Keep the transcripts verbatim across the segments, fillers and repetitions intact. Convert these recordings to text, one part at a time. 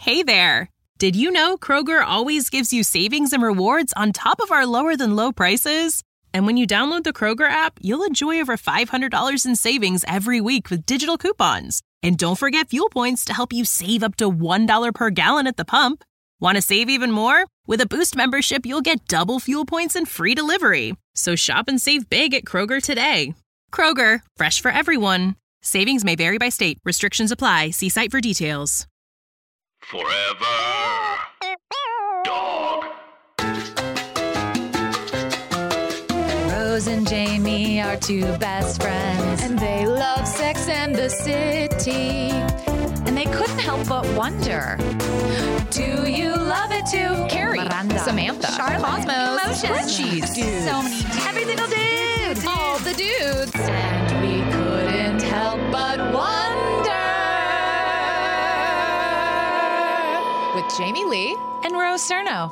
Hey there! Did you know Kroger always gives you savings and rewards on top of our lower-than-low prices? And when you download the Kroger app, you'll enjoy over five hundred dollars in savings every week with digital coupons. And don't forget fuel points to help you save up to one dollar per gallon at the pump. Want to save even more? With a Boost membership, you'll get double fuel points and free delivery. So shop and save big at Kroger today. Kroger, fresh for everyone. Savings may vary by state. Restrictions apply. See site for details. Forever Dog. Rose and Jamie are two best friends, and they love Sex and the City. And they couldn't help but wonder, do you love it too? Carrie, Miranda, Samantha, Charlotte, Cosmos, Spreadsheets, dudes. So many dudes. Every single dude. All the dudes. And we couldn't help but wonder. With Jamie Lee and Rose Cerno.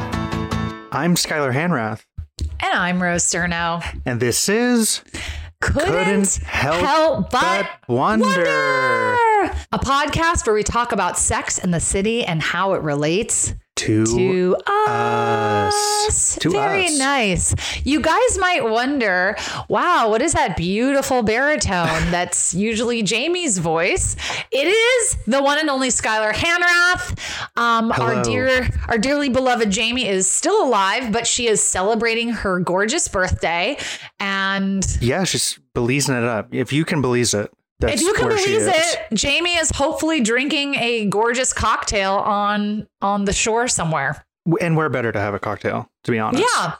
I'm Skylar Hanrath. And I'm Rose Cerno. And this is Couldn't, Couldn't Help, help But, but Wonder. Wonder. A podcast where we talk about sex and the city and how it relates to, to us. us. To Very us. nice. You guys might wonder, wow, what is that beautiful baritone that's usually Jamie's voice? It is the one and only Skylar Hanrath. Um, our dear, our dearly beloved Jamie is still alive, but she is celebrating her gorgeous birthday. And yeah, she's Belizeing it up. If you can Belize it. That's if you can where believe she it, Jamie is hopefully drinking a gorgeous cocktail on on the shore somewhere. And where better to have a cocktail, to be honest. Yeah.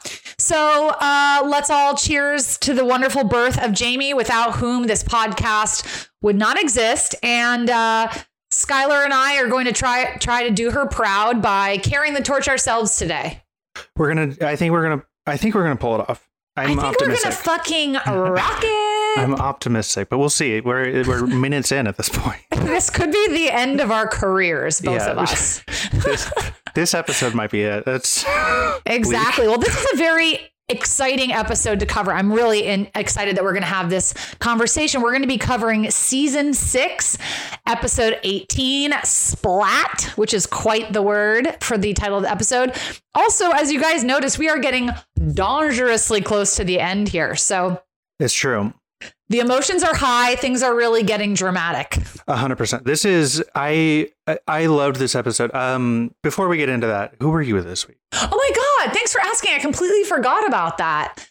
So uh, let's all cheers to the wonderful birth of Jamie, without whom this podcast would not exist. And uh, Skylar and I are going to try try to do her proud by carrying the torch ourselves today. We're gonna. I think we're gonna. I think we're gonna pull it off. I'm I think optimistic. we're gonna fucking rock it. I'm optimistic, but we'll see. We're we're minutes in at this point. This could be the end of our careers, both Yeah, of us. This, this episode might be it. That's exactly. Well, this is a very exciting episode to cover. I'm really in, excited that we're going to have this conversation. We're going to be covering season six, episode eighteen, Splat, which is quite the word for the title of the episode. Also, as you guys notice, we are getting dangerously close to the end here. So it's true. The emotions are high. Things are really getting dramatic. A hundred percent. This is I I loved this episode. Um, before we get into that, who were you with this week? Oh my God. Thanks for asking. I completely forgot about that.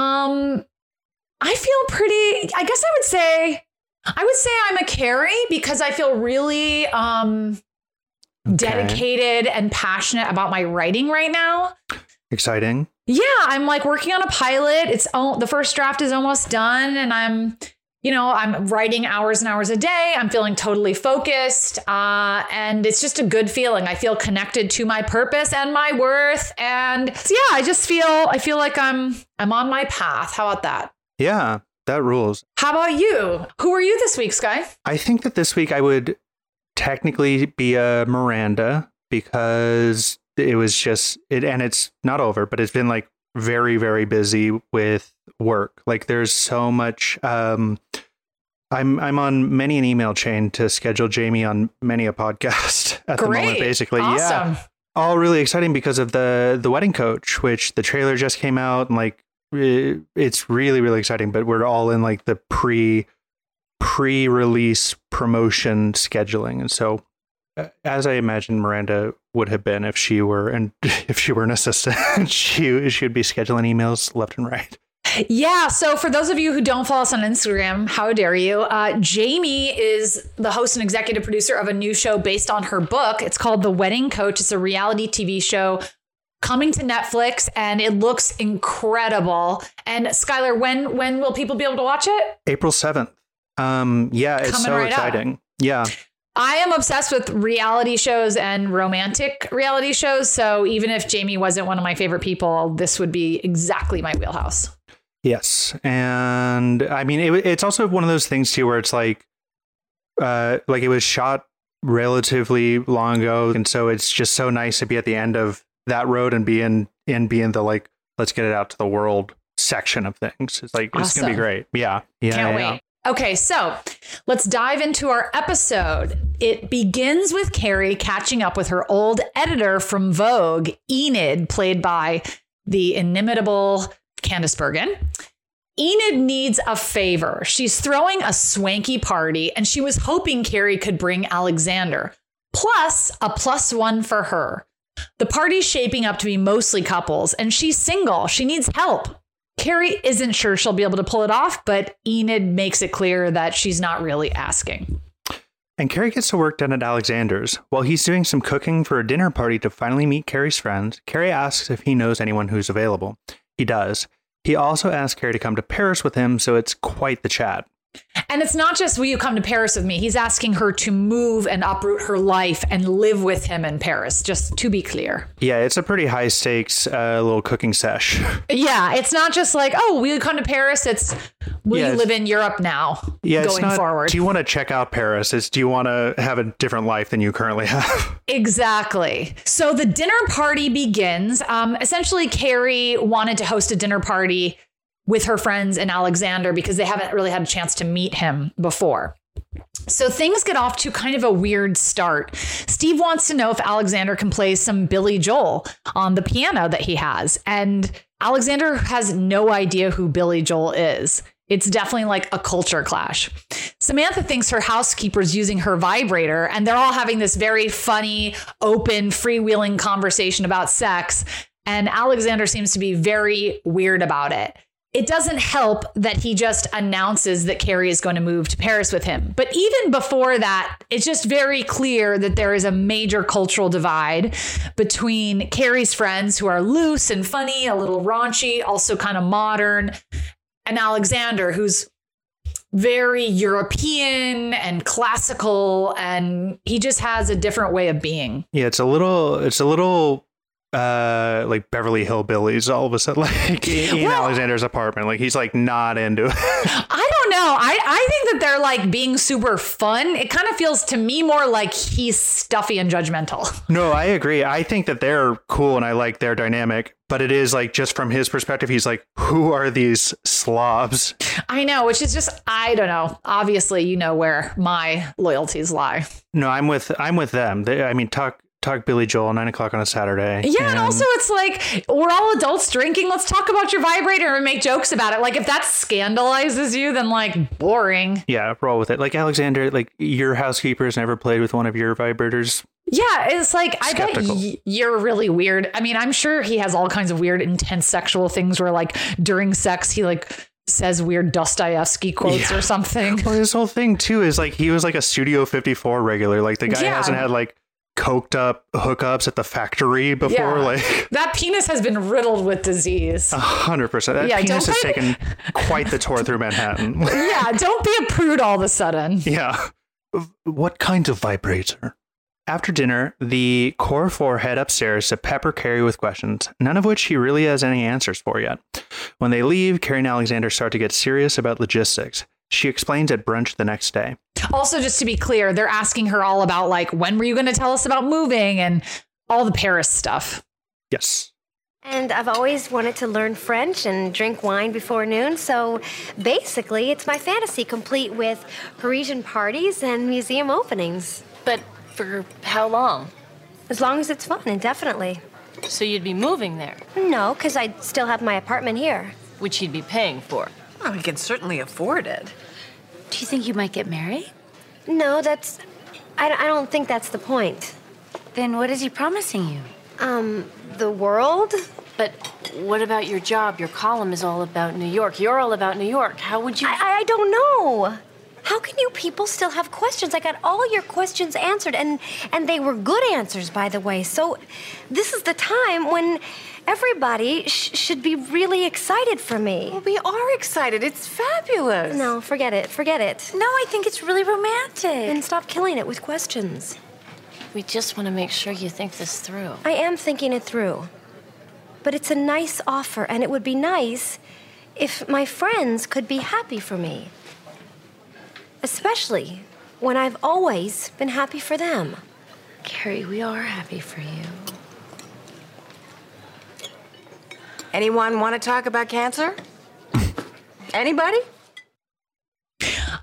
Um, I feel pretty, I guess I would say, I would say I'm a Carrie because I feel really um, okay. dedicated and passionate about my writing right now. Exciting. Yeah, I'm like working on a pilot. It's oh, the first draft is almost done, and I'm, you know, I'm writing hours and hours a day. I'm feeling totally focused, uh, and it's just a good feeling. I feel connected to my purpose and my worth, and so yeah, I just feel I feel like I'm I'm on my path. How about that? Yeah, that rules. How about you? Who are you this week, Sky? I think that this week I would technically be a Miranda because it was just it, and it's not over, but it's been like very, very busy with work. Like there's so much. Um, I'm I'm on many an email chain to schedule Jamie on many a podcast at Great. the moment. Basically, awesome. Yeah, all really exciting because of the the Wedding Coach, which the trailer just came out, and like it, it's really, really exciting. But we're all in like the pre pre release promotion scheduling, and so. As I imagine Miranda would have been if she were and if she were an assistant, she she would be scheduling emails left and right. Yeah. So for those of you who don't follow us on Instagram, how dare you? Uh, Jamie is the host and executive producer of a new show based on her book. It's called The Wedding Coach. It's a reality T V show coming to Netflix, and it looks incredible. And Skylar, when when will people be able to watch it? April seventh. Um, yeah, it's Coming so right exciting. Up. Yeah. I am obsessed with reality shows and romantic reality shows. So even if Jamie wasn't one of my favorite people, this would be exactly my wheelhouse. Yes. And I mean, it, it's also one of those things too, where it's like, uh, like it was shot relatively long ago. And so it's just so nice to be at the end of that road and be in, in being the, like, let's get it out to the world section of things. It's like, awesome. It's going to be great. Yeah. Yeah. Can't yeah. wait. Okay, so let's dive into our episode. It begins with Carrie catching up with her old editor from Vogue, Enid, played by the inimitable Candice Bergen. Enid needs a favor. She's throwing a swanky party, and she was hoping Carrie could bring Alexander, plus a plus one for her. The party's shaping up to be mostly couples, and she's single. She needs help. Carrie isn't sure she'll be able to pull it off, but Enid makes it clear that she's not really asking. And Carrie gets to work done at Alexander's. While he's doing some cooking for a dinner party to finally meet Carrie's friends, Carrie asks if he knows anyone who's available. He does. He also asks Carrie to come to Paris with him, so it's quite the chat. And it's not just, will you come to Paris with me? He's asking her to move and uproot her life and live with him in Paris, just to be clear. Yeah, it's a pretty high stakes uh, little cooking sesh. Yeah, it's not just like, oh, will you come to Paris? It's, will yeah, you live in Europe now yeah, going it's not, forward? Do you want to check out Paris? It's, do you want to have a different life than you currently have? Exactly. So the dinner party begins. Um, essentially, Carrie wanted to host a dinner party with her friends and Alexander because they haven't really had a chance to meet him before. So things get off to kind of a weird start. Steve wants to know if Alexander can play some Billy Joel on the piano that he has. And Alexander has no idea who Billy Joel is. It's definitely like a culture clash. Samantha thinks her housekeeper's using her vibrator, and they're all having this very funny, open, freewheeling conversation about sex. And Alexander seems to be very weird about it. It doesn't help that he just announces that Carrie is going to move to Paris with him. But even before that, it's just very clear that there is a major cultural divide between Carrie's friends who are loose and funny, a little raunchy, also kind of modern, and Alexander, who's very European and classical, and he just has a different way of being. Yeah, it's a little, it's a little uh like Beverly Hillbillies all of a sudden, like in well, Alexander's apartment. Like he's like not into it. I don't know. I, I think that they're like being super fun. It kind of feels to me more like he's stuffy and judgmental. No, I agree. I think that they're cool and I like their dynamic, but it is like just from his perspective, he's like, who are these slobs? I know, which is just, I don't know. Obviously, you know where my loyalties lie. No, I'm with I'm with them. They, I mean, talk Talk Billy Joel, nine o'clock on a Saturday. Yeah, and, and also it's like, we're all adults drinking. Let's talk about your vibrator and make jokes about it. Like, if that scandalizes you, then, like, boring. Yeah, roll with it. Like, Alexander, like, your housekeeper's never played with one of your vibrators. Yeah, it's like, Skeptical. I bet y- you're really weird. I mean, I'm sure he has all kinds of weird, intense sexual things where, like, during sex, he, like, says weird Dostoevsky quotes yeah. or something. Well, his whole thing, too, is, like, he was, like, a Studio fifty-four regular. Like, the guy Yeah. hasn't had, like, coked up hookups at the factory before. Yeah. Like that penis has been riddled with disease. A hundred percent. That Yeah, penis has don't- taken quite the tour through Manhattan. Yeah, don't be a prude all of a sudden. Yeah. What kind of vibrator? After dinner, the core four head upstairs to pepper Carrie with questions, none of which he really has any answers for yet. When they leave, Carrie and Alexander start to get serious about logistics. She explains at brunch the next day. Also, just to be clear, they're asking her all about, like, when were you going to tell us about moving and all the Paris stuff. Yes. And I've always wanted to learn French and drink wine before noon, so basically it's my fantasy complete with Parisian parties and museum openings. But for how long? As long as it's fun, indefinitely. So you'd be moving there? No, because I'd still have my apartment here. Which you'd be paying for. Oh, we can certainly afford it. Do you think you might get married? No, that's... I, I don't think that's the point. Then what is he promising you? Um, the world? But what about your job? Your column is all about New York. You're all about New York. How would you... I, I don't know. How can you people still have questions? I got all your questions answered, and, and they were good answers, by the way. So this is the time when everybody sh- should be really excited for me. Well, we are excited. It's fabulous. No, forget it. Forget it. No, I think it's really romantic. And stop killing it with questions. We just want to make sure you think this through. I am thinking it through. But it's a nice offer, and it would be nice if my friends could be happy for me. Especially when I've always been happy for them. Carrie, we are happy for you. Anyone want to talk about cancer? Anybody?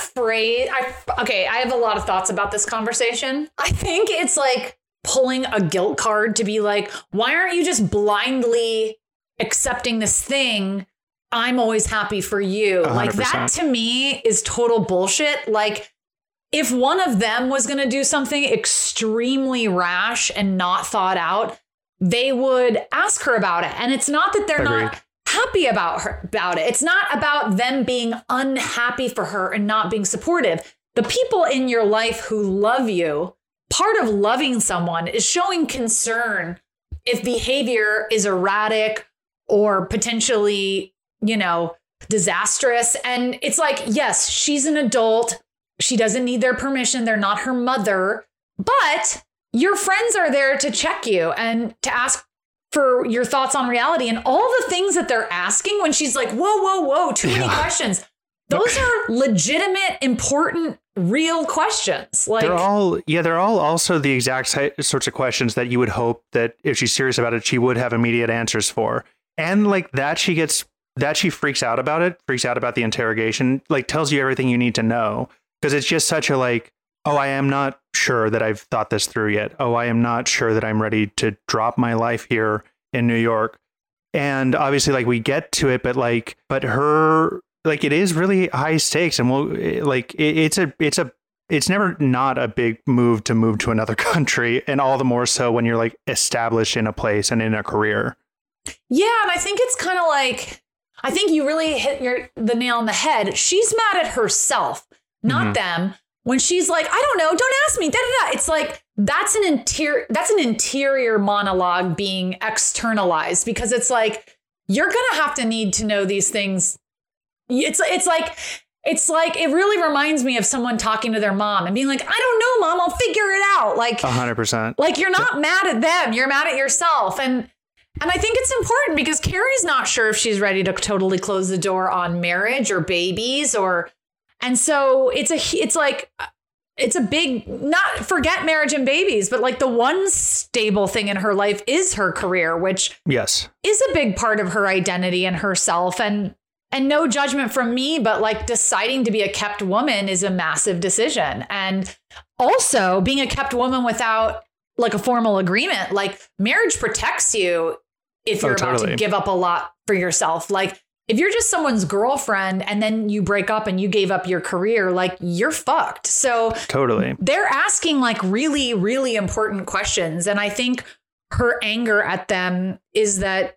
phrase, I, okay, I have a lot of thoughts about this conversation. I think it's like pulling a guilt card to be like, why aren't you just blindly accepting this thing? I'm always happy for you. one hundred percent. Like that to me is total bullshit. Like if one of them was going to do something extremely rash and not thought out, they would ask her about it. And it's not that they're Agreed. not happy about her about it. It's not about them being unhappy for her and not being supportive. The people in your life who love you, part of loving someone is showing concern if behavior is erratic or potentially, you know, disastrous. And it's like, yes, she's an adult. She doesn't need their permission. They're not her mother, but your friends are there to check you and to ask for your thoughts on reality and all the things that they're asking when she's like, whoa, whoa, whoa, too many Yeah. questions. Those are legitimate, important, real questions. Like They're all, yeah, they're all also the exact si- sorts of questions that you would hope that if she's serious about it, she would have immediate answers for. And like that, she gets, that she freaks out about it, freaks out about the interrogation, like tells you everything you need to know. Because it's just such a like, oh, I am not sure that I've thought this through yet. Oh, I am not sure that I'm ready to drop my life here in New York. And obviously, like, we get to it, but like, but her, like, it is really high stakes. And we'll like, it, it's a, it's a, it's never not a big move to move to another country. And all the more so when you're like established in a place and in a career. Yeah, and I think it's kind of like, I think you really hit your the nail on the head. She's mad at herself, not Mm-hmm. them. When she's like, I don't know, don't ask me. Da, da, da. It's like that's an interior that's an interior monologue being externalized because it's like you're gonna have to need to know these things. It's it's like it's like it really reminds me of someone talking to their mom and being like, I don't know, mom, I'll figure it out. Like A hundred percent. like you're not mad at them, you're mad at yourself. And And I think it's important because Carrie's not sure if she's ready to totally close the door on marriage or babies or, and so it's a, it's like, it's a big, not forget marriage and babies, but like the one stable thing in her life is her career, which Yes. is a big part of her identity and herself. And, and no judgment from me, but like deciding to be a kept woman is a massive decision. And also being a kept woman without like a formal agreement, like marriage protects you if you're Oh, about totally. to give up a lot for yourself. Like if you're just someone's girlfriend and then you break up and you gave up your career, like you're fucked. So Totally. they're asking like really, really important questions. And I think her anger at them is that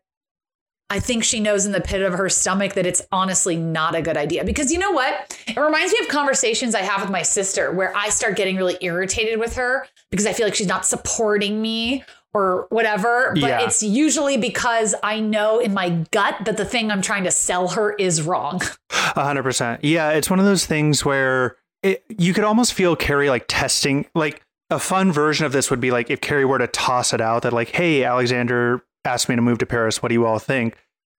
I think she knows in the pit of her stomach that it's honestly not a good idea. Because you know what? It reminds me of conversations I have with my sister where I start getting really irritated with her because I feel like she's not supporting me or whatever. But Yeah. it's usually because I know in my gut that the thing I'm trying to sell her is wrong. A hundred percent. Yeah. It's one of those things where it, you could almost feel Carrie like testing, like a fun version of this would be like if Carrie were to toss it out that like, hey, Alexander asked me to move to Paris. What do you all think?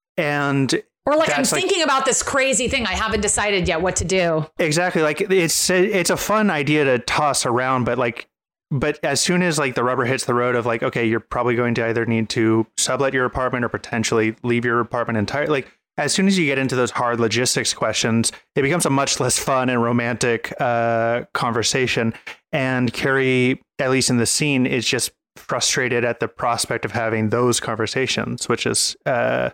And Or like, I'm that's, like- thinking about this crazy thing. I haven't decided yet what to do. exactly. Like it's, it's a fun idea to toss around, but like, but as soon as like the rubber hits the road of like, okay, you're probably going to either need to sublet your apartment or potentially leave your apartment entirely. Like as soon as you get into those hard logistics questions, it becomes a much less fun and romantic uh, conversation. And Carrie, at least in the scene, is just frustrated at the prospect of having those conversations, which is uh,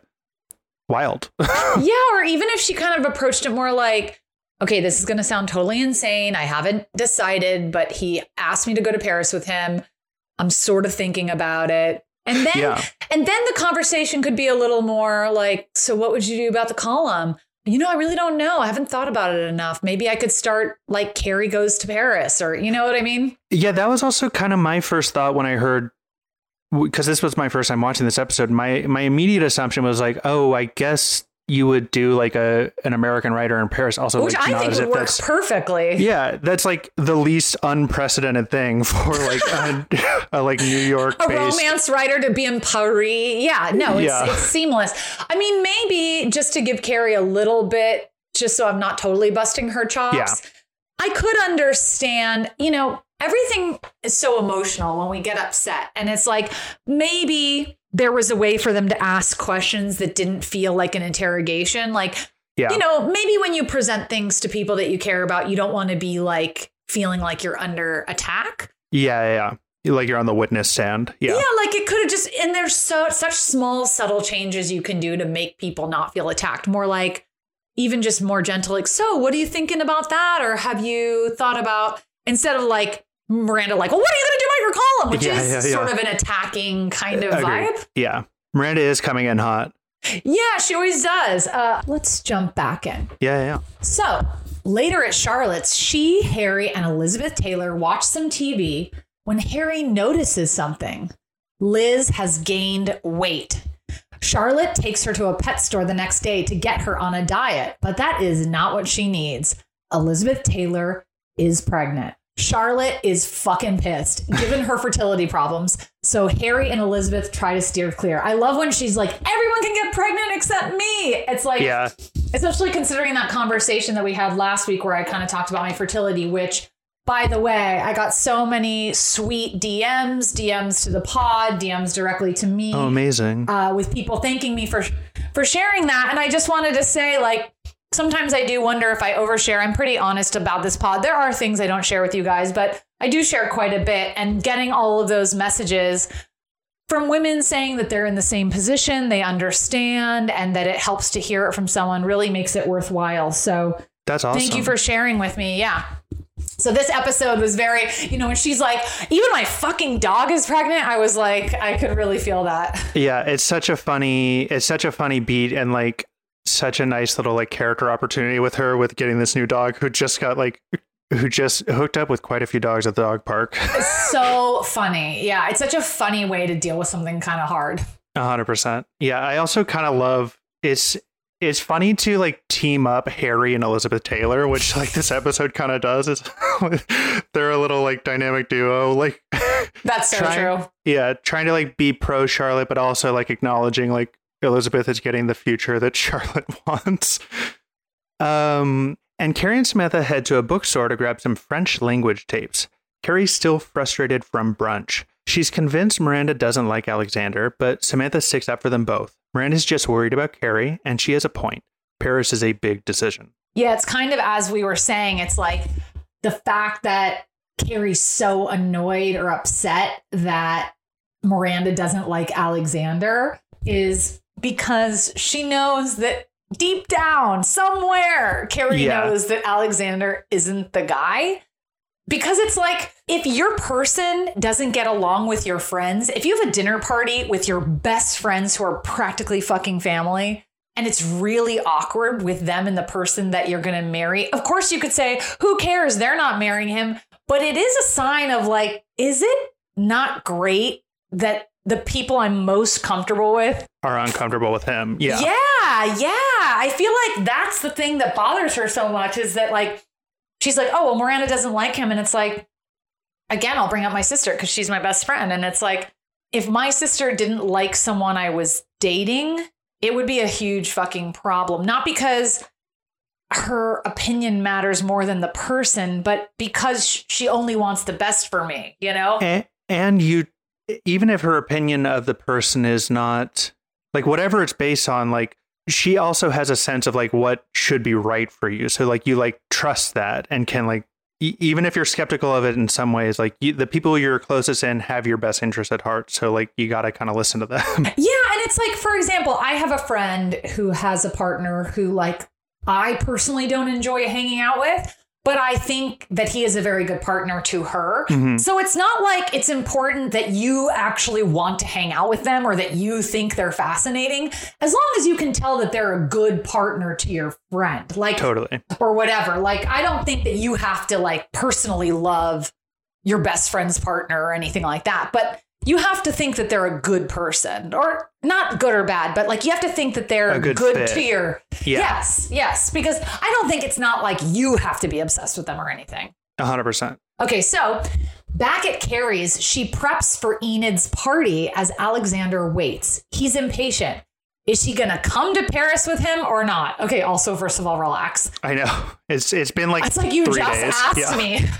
wild. Yeah, or even if she kind of approached it more like, okay, this is going to sound totally insane. I haven't decided, but he asked me to go to Paris with him. I'm sort of thinking about it. And then Yeah. and then the conversation could be a little more like, so what would you do about the column? You know, I really don't know. I haven't thought about it enough. Maybe I could start like Carrie Goes to Paris or you know what I mean? Yeah, that was also kind of my first thought when I heard, because this was my first time watching this episode. My my immediate assumption was like, oh, I guess you would do like a an American writer in Paris. Also, Which like, I not think as would if work that's perfectly. yeah, that's like the least unprecedented thing for like a, a like New York A based. romance writer to be in Paris. Yeah, no, it's, Yeah. it's seamless. I mean, maybe just to give Carrie a little bit, just so I'm not totally busting her chops. Yeah. I could understand, you know, everything is so emotional when we get upset. And it's like, maybe there was a way for them to ask questions that didn't feel like an interrogation. Like Yeah. You know, maybe when you present things to people that you care about, you don't want to be like feeling like you're under attack. Yeah, yeah, yeah. Like you're on the witness stand. Yeah. Yeah, like it could have just, and there's so such small, subtle changes you can do to make people not feel attacked. More like even just more gentle, like, so what are you thinking about that? Or have you thought about, instead of like Miranda, like, well, what are you going to do about your column? Which Yeah, is yeah, yeah. sort of an attacking kind of Agreed. vibe. Yeah. Miranda is coming in hot. Yeah, she always does. Uh, let's jump back in. Yeah, yeah. So later at Charlotte's, she, Harry, and Elizabeth Taylor watch some T V when Harry notices something. Liz has gained weight. Charlotte takes her to a pet store the next day to get her on a diet, but that is not what she needs. Elizabeth Taylor is pregnant. Charlotte is fucking pissed, given her fertility problems. So Harry and Elizabeth try to steer clear. I love when she's like, everyone can get pregnant except me. It's like, Yeah. especially considering that conversation that we had last week where I kind of talked about my fertility, which, by the way, I got so many sweet D Ms, D Ms to the pod, D Ms directly to me. Oh, amazing. Uh, with people thanking me for for sharing that. And I just wanted to say, like, sometimes I do wonder if I overshare. I'm pretty honest about this pod. There are things I don't share with you guys, but I do share quite a bit. And getting all of those messages from women saying that they're in the same position, they understand, and that it helps to hear it from someone really makes it worthwhile. So That's awesome. thank you for sharing with me. Yeah. So this episode was very, you know, when she's like, even my fucking dog is pregnant, I was like, I could really feel that. Yeah, it's such a funny, it's such a funny beat, and like such a nice little like character opportunity with her with getting this new dog who just got like, who just hooked up with quite a few dogs at the dog park. It's so funny. Yeah, it's such a funny way to deal with something kind of hard. A hundred percent. Yeah, I also kind of love it's. It's funny to like team up Harry and Elizabeth Taylor, which like this episode kind of does. Is they're a little like dynamic duo, like That's so trying, true. Yeah, trying to like be pro Charlotte, but also like acknowledging like Elizabeth is getting the future that Charlotte wants. Um, and Carrie and Samantha head to a bookstore to grab some French language tapes. Carrie's still frustrated from brunch. She's convinced Miranda doesn't like Alexander, but Samantha sticks up for them both. Miranda's just worried about Carrie, and she has a point. Paris is a big decision. Yeah, it's kind of as we were saying, it's like the fact that Carrie's so annoyed or upset that Miranda doesn't like Alexander is because she knows that deep down, somewhere, Carrie Yeah. knows that Alexander isn't the guy. Because it's like, if your person doesn't get along with your friends, if you have a dinner party with your best friends who are practically fucking family, and it's really awkward with them and the person that you're going to marry, of course you could say, who cares? They're not marrying him. But it is a sign of like, is it not great that the people I'm most comfortable with Are uncomfortable with him. Yeah. Yeah, yeah. I feel like that's the thing that bothers her so much is that like, she's like, oh, well, Miranda doesn't like him. And it's like, again, I'll bring up my sister because she's my best friend. And it's like, if my sister didn't like someone I was dating, it would be a huge fucking problem. Not because her opinion matters more than the person, but because she only wants the best for me, you know? And, and you, even if her opinion of the person is not like whatever it's based on, like, she also has a sense of like what should be right for you. So like you like trust that and can like, e- even if you're skeptical of it in some ways, like you, the people you're closest in have your best interest at heart. So like you got to kind of listen to them. Yeah. And it's like, for example, I have a friend who has a partner who like I personally don't enjoy hanging out with, but I think that he is a very good partner to her. Mm-hmm. So it's not like it's important that you actually want to hang out with them or that you think they're fascinating, as long as you can tell that they're a good partner to your friend, like Totally. or whatever. Like, I don't think that you have to like personally love your best friend's partner or anything like that, but you have to think that they're a good person, or not good or bad, but like you have to think that they're A good good fit. to your. Yeah. Yes. Yes. Because I don't think it's not like you have to be obsessed with them or anything. A hundred percent. Okay. So back at Carrie's, she preps for Enid's party as Alexander waits. He's impatient. Is she going to come to Paris with him or not? Okay. Also, first of all, relax. I know it's, it's been like, It's like you three just days. asked Yeah.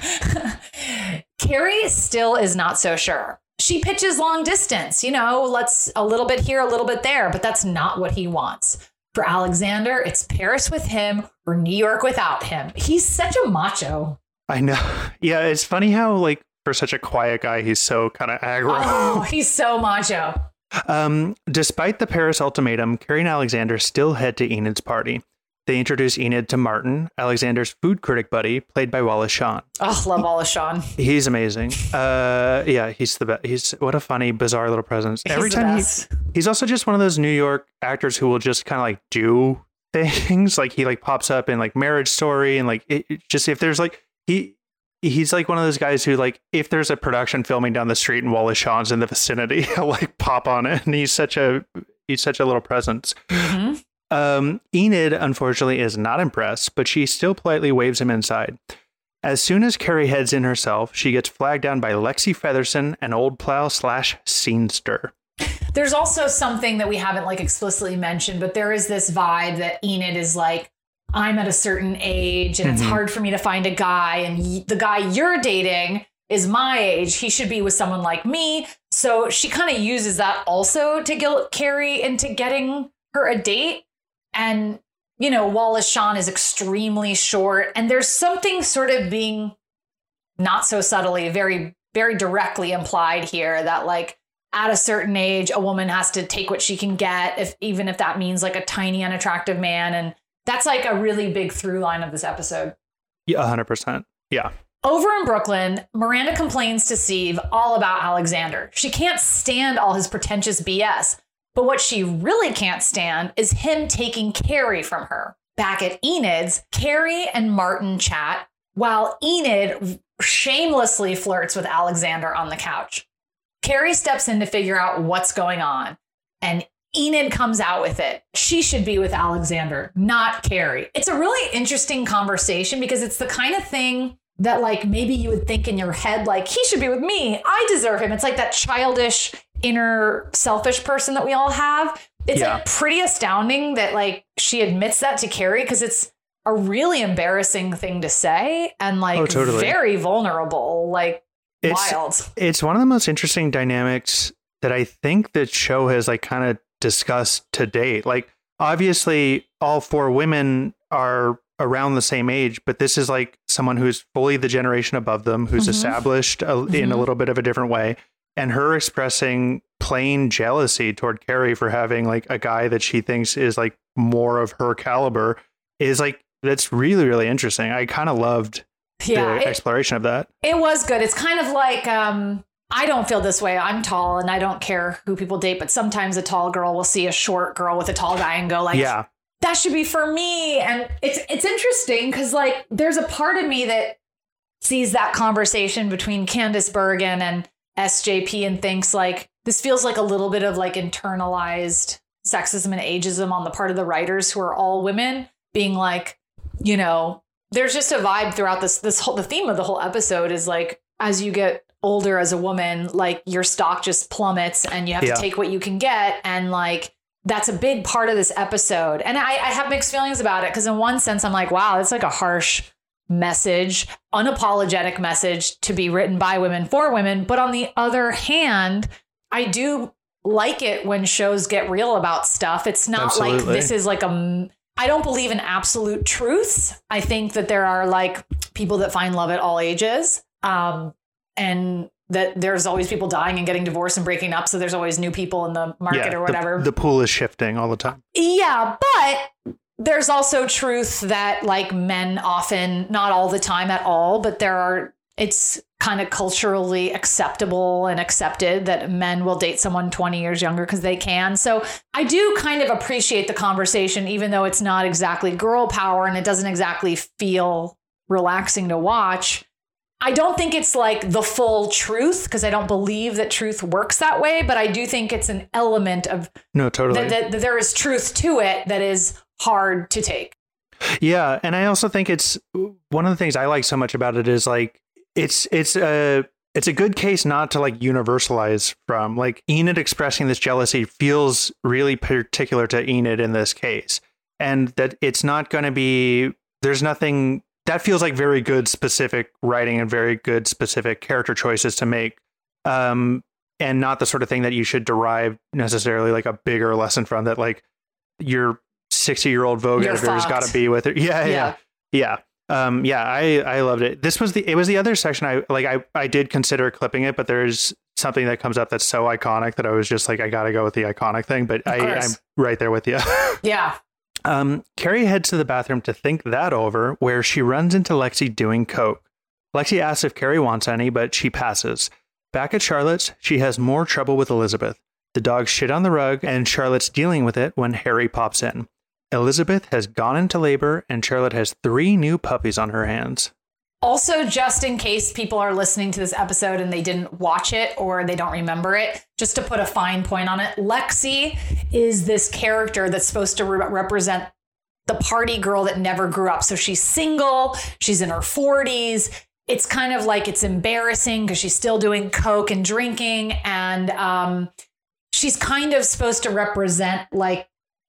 me. Carrie still is not so sure. She pitches long distance, you know, let's a little bit here, a little bit there, but that's not what he wants. For Alexander, it's Paris with him or New York without him. He's such a macho. I know. Yeah, it's funny how, like, for such a quiet guy, he's so kind of aggro. Oh, he's so macho. Um, despite the Paris ultimatum, Carrie and Alexander still head to Enid's party. They introduce Enid to Martin, Alexander's food critic buddy, played by Wallace Shawn. Oh, love Wallace Shawn. He's amazing. Uh, yeah, he's the best. He's what a funny, bizarre little presence. Every he's time he, he's also just one of those New York actors who will just kind of like do things. Like he like pops up in like Marriage Story and like it, it just if there's like he he's like one of those guys who like if there's a production filming down the street and Wallace Shawn's in the vicinity, he'll like pop on it, and he's such a he's such a little presence. Mm-hmm. Um, Enid, unfortunately, is not impressed, but she still politely waves him inside. As soon as Carrie heads in herself, she gets flagged down by Lexi Featherson, an old plow slash scenester. There's also something that we haven't like explicitly mentioned, but there is this vibe that Enid is like, I'm at a certain age and mm-hmm. it's hard for me to find a guy. And y- the guy you're dating is my age. He should be with someone like me. So she kind of uses that also to guilt Carrie into getting her a date. And, you know, Wallace Shawn is extremely short. And there's something sort of being not so subtly, very, very directly implied here that like at a certain age, a woman has to take what she can get, if even if that means like a tiny, unattractive man. And that's like a really big through line of this episode. Yeah, one hundred percent. Yeah. Over in Brooklyn, Miranda complains to Steve all about Alexander. She can't stand all his pretentious B S. But what she really can't stand is him taking Carrie from her. Back at Enid's, Carrie and Martin chat while Enid shamelessly flirts with Alexander on the couch. Carrie steps in to figure out what's going on, and Enid comes out with it. She should be with Alexander, not Carrie. It's a really interesting conversation because it's the kind of thing that like maybe you would think in your head, like he should be with me. I deserve him. It's like that childish inner selfish person that we all have. It's yeah. like pretty astounding that like she admits that to Carrie because it's a really embarrassing thing to say and like oh, totally. very vulnerable, like it's, wild. It's one of the most interesting dynamics that I think the show has like kind of discussed to date. Like obviously all four women are around the same age, but this is like someone who's fully the generation above them, who's mm-hmm. established a, mm-hmm. in a little bit of a different way. And her expressing plain jealousy toward Carrie for having like a guy that she thinks is like more of her caliber is like, that's really, really interesting. I kind of loved yeah, the it, exploration of that. It was good. It's kind of like, um, I don't feel this way. I'm tall and I don't care who people date, but sometimes a tall girl will see a short girl with a tall guy and go like, yeah, that should be for me. And it's, it's interesting because like, there's a part of me that sees that conversation between Candice Bergen and S J P and thinks like this feels like a little bit of like internalized sexism and ageism on the part of the writers who are all women being like, you know, there's just a vibe throughout this this whole the theme of the whole episode is like as you get older as a woman, like your stock just plummets and you have yeah. to take what you can get. And like that's a big part of this episode. And I, I have mixed feelings about it because in one sense, I'm like, wow, it's like a harsh message, unapologetic message to be written by women for women. But on the other hand, I do like it when shows get real about stuff. It's not Absolutely. like this is like a, I don't believe in absolute truths. I think that there are like people that find love at all ages. Um, and that there's always people dying and getting divorced and breaking up. So there's always new people in the market yeah, or whatever. The, the pool is shifting all the time. Yeah, but there's also truth that like men often, not all the time at all, but there are, it's kind of culturally acceptable and accepted that men will date someone twenty years younger because they can. So I do kind of appreciate the conversation, even though it's not exactly girl power and it doesn't exactly feel relaxing to watch. I don't think it's like the full truth because I don't believe that truth works that way, but I do think it's an element of no, totally that, that, that there is truth to it that is hard to take. Yeah. And I also think it's one of the things I like so much about it is like, it's, it's a, it's a good case not to like universalize from. Like Enid expressing this jealousy feels really particular to Enid in this case. And that it's not going to be, there's nothing that feels like very good specific writing and very good specific character choices to make. Um, and not the sort of thing that you should derive necessarily like a bigger lesson from that, like you're sixty year old Vogue You're editor's fucked. got to be with her. Yeah, yeah, yeah. yeah. Um, yeah, I, I loved it. This was the, it was the other section. I like, I, I did consider clipping it, but there's something that comes up that's so iconic that I was just like, I got to go with the iconic thing, but I, I'm right there with you. Yeah. Um, Carrie heads to the bathroom to think that over, where she runs into Lexi doing coke. Lexi asks if Carrie wants any, but she passes. Back at Charlotte's, she has more trouble with Elizabeth. The dog shit on the rug, and Charlotte's dealing with it when Harry pops in. Elizabeth has gone into labor, and Charlotte has three new puppies on her hands. Also, just in case people are listening to this episode and they didn't watch it or they don't remember it, just to put a fine point on it, Lexi is this character that's supposed to re- represent the party girl that never grew up. So she's single, she's in her forties. It's kind of like it's embarrassing because she's still doing coke and drinking. And um, she's kind of supposed to represent, like,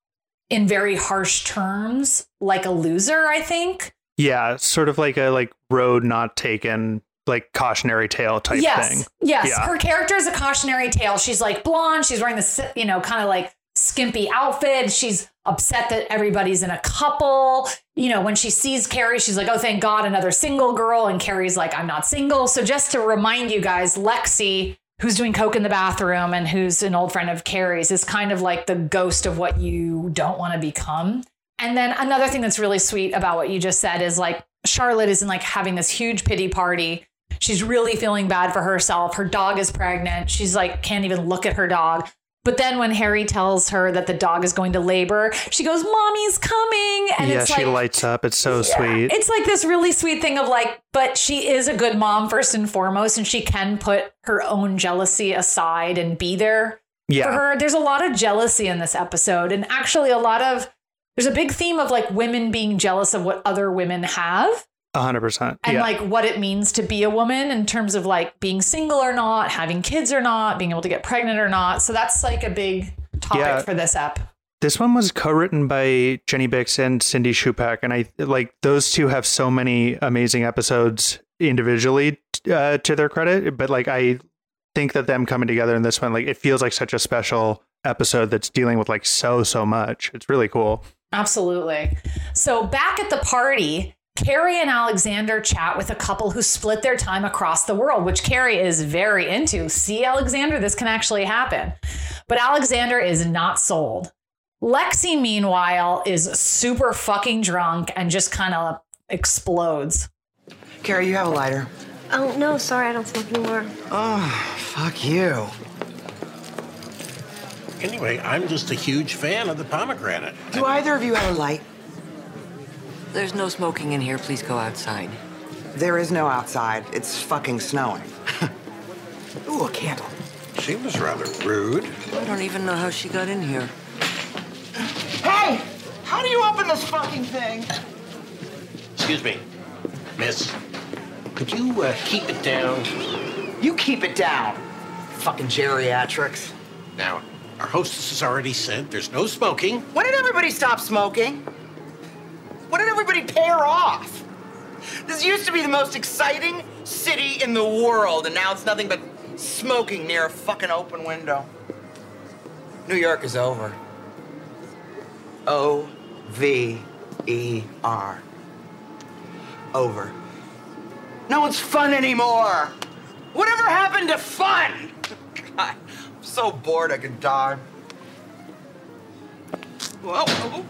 in very harsh terms, like a loser, I think. Yeah, sort of like a like road not taken, like cautionary tale type yes, thing. Yes, yeah. Her character is a cautionary tale. She's like blonde. She's wearing this, you know, kind of like skimpy outfit. She's upset that everybody's in a couple. You know, when she sees Carrie, she's like, oh, thank God, another single girl. And Carrie's like, I'm not single. So just to remind you guys, Lexi, who's doing coke in the bathroom and who's an old friend of Carrie's, is kind of like the ghost of what you don't want to become. And then another thing that's really sweet about what you just said is, like, Charlotte isn't like having this huge pity party. She's really feeling bad for herself. Her dog is pregnant. She's like, can't even look at her dog. But then when Harry tells her that the dog is going to labor, she goes, Mommy's coming. And yeah, it's she like, lights up. It's so yeah, sweet. It's like this really sweet thing of like, but she is a good mom first and foremost, and she can put her own jealousy aside and be there yeah. for her. There's a lot of jealousy in this episode, and actually a lot of, there's a big theme of like women being jealous of what other women have. A hundred percent. And yeah. like what it means to be a woman in terms of like being single or not, having kids or not, being able to get pregnant or not. So that's like a big topic yeah. for this ep. This one was co-written by Jenny Bix and Cindy Shupak. And I like those two have so many amazing episodes individually uh, to their credit. But like, I think that them coming together in this one, like it feels like such a special episode that's dealing with like so, so much. It's really cool. Absolutely. So back at the party, Carrie and Alexander chat with a couple who split their time across the world, which Carrie is very into. See, Alexander, this can actually happen. But Alexander is not sold. Lexi, meanwhile, is super fucking drunk and just kind of explodes. Carrie, you have a lighter. Oh, no, sorry, I don't smoke anymore. Oh, fuck you. Anyway, I'm just a huge fan of the pomegranate. Do either of you have a light? There's no smoking in here. Please go outside. There is no outside. It's fucking snowing. Ooh, a candle. She was rather rude. I don't even know how she got in here. Hey! How do you open this fucking thing? Excuse me, miss. Could you uh, keep it down? You keep it down. Fucking geriatrics. Now, our hostess has already said there's no smoking. When did everybody stop smoking? When did everybody pair off? This used to be the most exciting city in the world, and now it's nothing but smoking near a fucking open window. New York is over. O V E R. Over. No one's fun anymore. Whatever happened to fun? God, I'm so bored I could die. Whoa.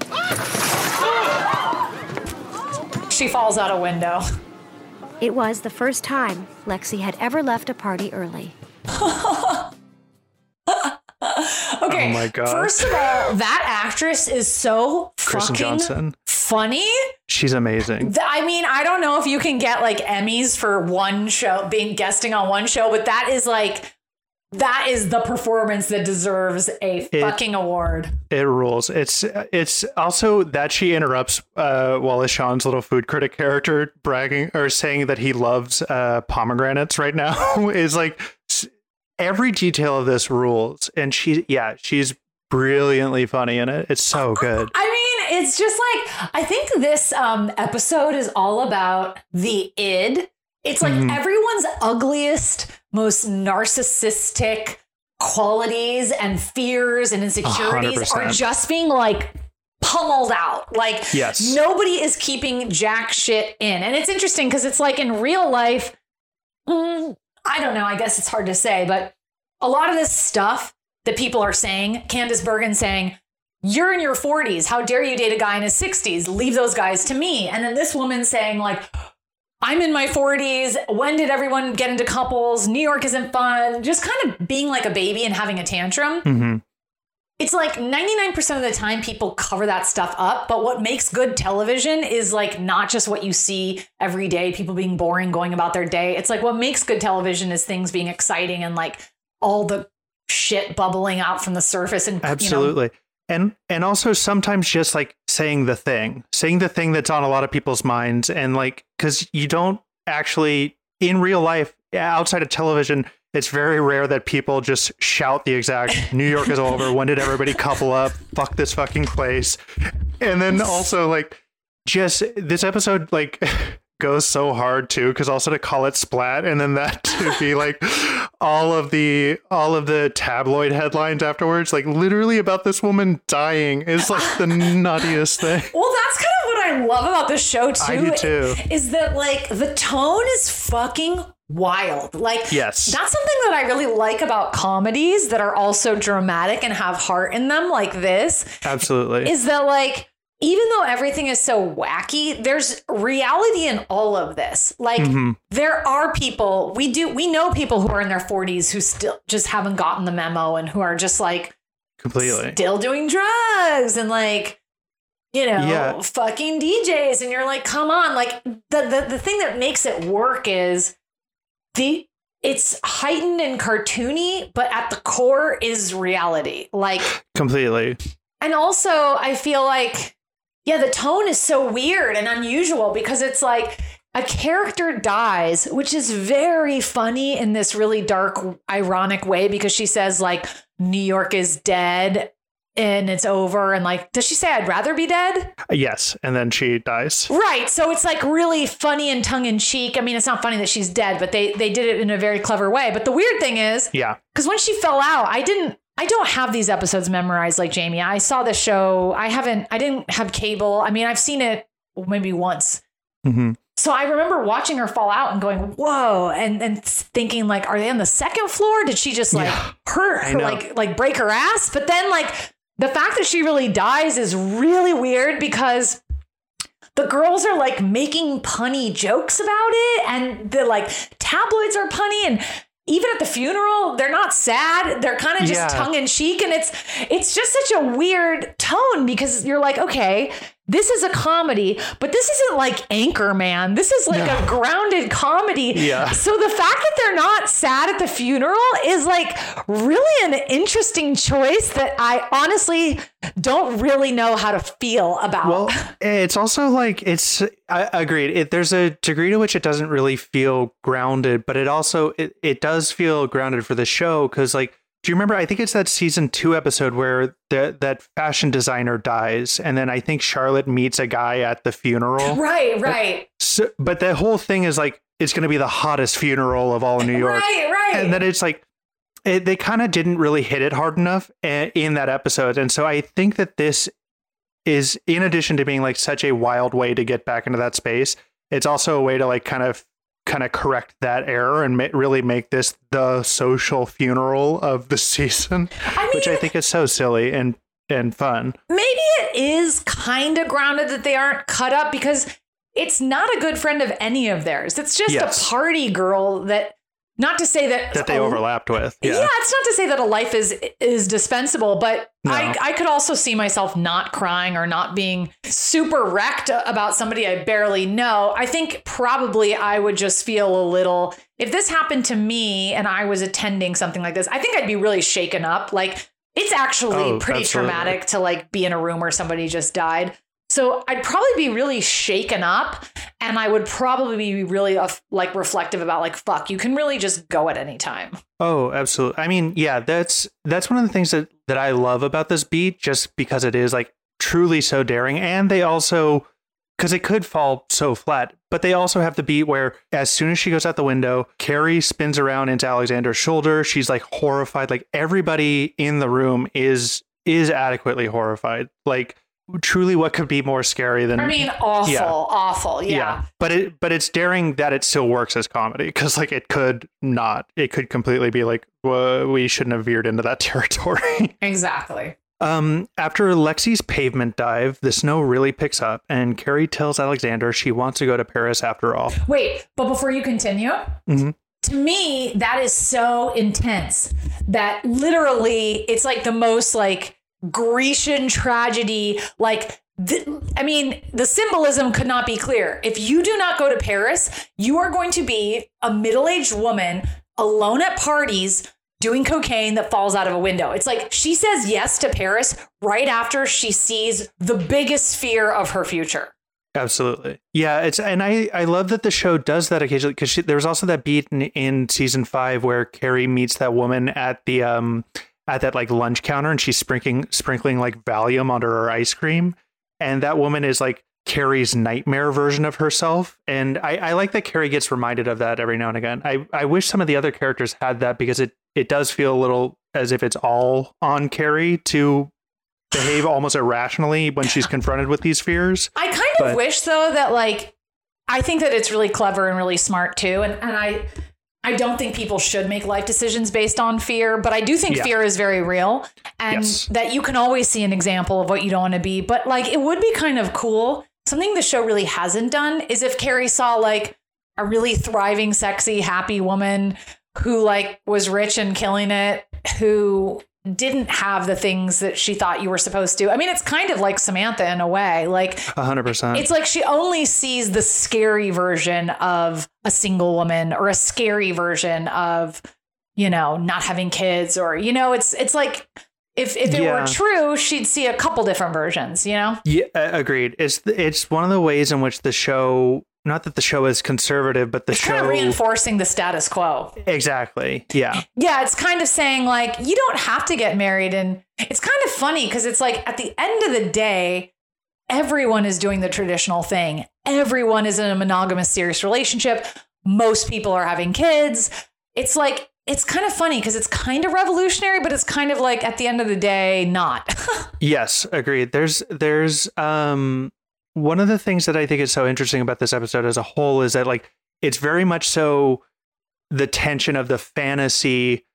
She falls out a window. It was the first time Lexi had ever left a party early. Okay, oh my God. First of all, that actress is so Kristen fucking Johnson. funny. She's amazing. Th- I mean, I don't know if you can get like Emmys for one show, being guesting on one show, but that is like, that is the performance that deserves a It- fucking award. It rules. It's it's also that she interrupts uh, Wallace Shawn's little food critic character bragging or saying that he loves uh, pomegranates right now is like s- every detail of this rules. And she, yeah, she's brilliantly funny in it. It's so good. I mean, it's just like, I think this um, episode is all about the id. It's like Mhm. everyone's ugliest, most narcissistic qualities and fears and insecurities one hundred percent. are just being like pummeled out. Like, yes. nobody is keeping jack shit in. And it's interesting because it's like in real life, mm, I don't know, I guess it's hard to say, but a lot of this stuff that people are saying, Candice Bergen saying, you're in your forties. How dare you date a guy in his sixties? Leave those guys to me. And then this woman saying like, I'm in my forties. When did everyone get into couples? New York isn't fun. Just kind of being like a baby and having a tantrum. Mm-hmm. It's like ninety-nine percent of the time people cover that stuff up. But what makes good television is like not just what you see every day, people being boring, going about their day. It's like what makes good television is things being exciting and like all the shit bubbling out from the surface. And absolutely. You know, And and also sometimes just like saying the thing, saying the thing that's on a lot of people's minds. And like, because you don't actually in real life outside of television, it's very rare that people just shout the exact New York is over. When did everybody couple up? Fuck this fucking place. And then also like just this episode like goes so hard too, because also to call it Splat and then that to be like all of the all of the tabloid headlines afterwards, like literally about this woman dying is like the nuttiest thing. Well, that's kind of what I love about this show too. I do too. Is that like the tone is fucking wild. Like, yes, that's something that I really like about comedies that are also dramatic and have heart in them like this. Absolutely. Is that like, even though everything is so wacky, there's reality in all of this. Like mm-hmm. there are people, we do, we know people who are in their forties who still just haven't gotten the memo and who are just like completely still doing drugs and like, you know, yeah. fucking D Js. And you're like, come on. Like the, the, the thing that makes it work is the, it's heightened and cartoony, but at the core is reality. Like completely. And also I feel like, yeah, the tone is so weird and unusual because it's like a character dies, which is very funny in this really dark, ironic way because she says like New York is dead and it's over. And like, does she say I'd rather be dead? Yes. And then she dies. Right. So it's like really funny and tongue in cheek. I mean, it's not funny that she's dead, but they, they did it in a very clever way. But the weird thing is, yeah, because when she fell out, I didn't. I don't have these episodes memorized like Jamie. I saw the show. I haven't, I didn't have cable. I mean, I've seen it maybe once. Mm-hmm. So I remember watching her fall out and going, whoa. And then thinking like, are they on the second floor? Did she just like yeah, hurt her, like, like break her ass? But then like the fact that she really dies is really weird because the girls are like making punny jokes about it. And the like tabloids are punny and even at the funeral, they're not sad. They're kind of just yeah. tongue in cheek. And it's it's just such a weird tone because you're like, OK, this is a comedy, but this isn't like Anchorman. This is like no. a grounded comedy. Yeah. So the fact that they're not sad at the funeral is like really an interesting choice that I honestly don't really know how to feel about. Well, it's also like it's I agreed. It, there's a degree to which it doesn't really feel grounded, but it also it, it does feel grounded for the show because like. Do you remember? I think it's that season two episode where the, that fashion designer dies. And then I think Charlotte meets a guy at the funeral. Right, right. So, but the whole thing is like, it's going to be the hottest funeral of all of New York. Right, right. And then it's like, it, they kind of didn't really hit it hard enough in that episode. And so I think that this is, in addition to being like such a wild way to get back into that space, it's also a way to like kind of kind of correct that error and ma- really make this the social funeral of the season, I mean, which I think is so silly and, and fun. Maybe it is kind of grounded that they aren't cut up because it's not a good friend of any of theirs. It's just yes. a party girl that, not to say that that they a, overlapped with. Yeah. yeah, it's not to say that a life is is dispensable, but no. I, I could also see myself not crying or not being super wrecked about somebody I barely know. I think probably I would just feel a little, if this happened to me and I was attending something like this, I think I'd be really shaken up. Like it's actually oh, pretty absolutely. traumatic to like be in a room where somebody just died. So I'd probably be really shaken up and I would probably be really uh, like reflective about like, fuck, you can really just go at any time. Oh, absolutely. I mean, yeah, that's that's one of the things that, that I love about this beat, just because it is like truly so daring. And they also, because it could fall so flat, but they also have the beat where as soon as she goes out the window, Carrie spins around into Alexander's shoulder. She's like horrified. Like everybody in the room is is adequately horrified. Like truly what could be more scary than I mean, awful, yeah. awful. Yeah. yeah. But it, but it's daring that it still works as comedy because like it could not, it could completely be like, well, we shouldn't have veered into that territory. Exactly. Um, after Lexi's pavement dive, the snow really picks up and Carrie tells Alexander she wants to go to Paris after all. Wait, but before you continue, mm-hmm. to me, that is so intense that literally it's like the most like Grecian tragedy. Like, th- I mean, the symbolism could not be clear. If you do not go to Paris, you are going to be a middle-aged woman alone at parties doing cocaine that falls out of a window. It's like she says yes to Paris right after she sees the biggest fear of her future. Absolutely. Yeah, it's and I, I love that the show does that occasionally because there was also that beat in, in season five where Carrie meets that woman at the um at that like lunch counter and she's sprinkling sprinkling like Valium onto her ice cream. And that woman is like Carrie's nightmare version of herself. And I, I like that Carrie gets reminded of that every now and again. I, I wish some of the other characters had that because it, it does feel a little as if it's all on Carrie to behave almost irrationally when she's confronted with these fears. I kind of but, wish, though, that like I think that it's really clever and really smart, too. And, and I I don't think people should make life decisions based on fear, but I do think yeah. fear is very real and yes. that you can always see an example of what you don't want to be. But like it would be kind of cool. Something the show really hasn't done is if Carrie saw like a really thriving, sexy, happy woman who like was rich and killing it, who didn't have the things that she thought you were supposed to. I mean, it's kind of like Samantha in a way. Like one hundred percent. It's like she only sees the scary version of a single woman or a scary version of, you know, not having kids or, you know, it's it's like if, if it yeah. were true, she'd see a couple different versions, you know? Yeah, agreed. It's it's one of the ways in which the show, not that the show is conservative, but the it's show kind of reinforcing the status quo. Exactly. Yeah. Yeah. It's kind of saying like, you don't have to get married. And it's kind of funny because it's like at the end of the day, everyone is doing the traditional thing. Everyone is in a monogamous, serious relationship. Most people are having kids. It's like, it's kind of funny because it's kind of revolutionary, but it's kind of like at the end of the day, not. Yes, agreed. There's there's um one of the things that I think is so interesting about this episode as a whole is that like it's very much so the tension of the fantasy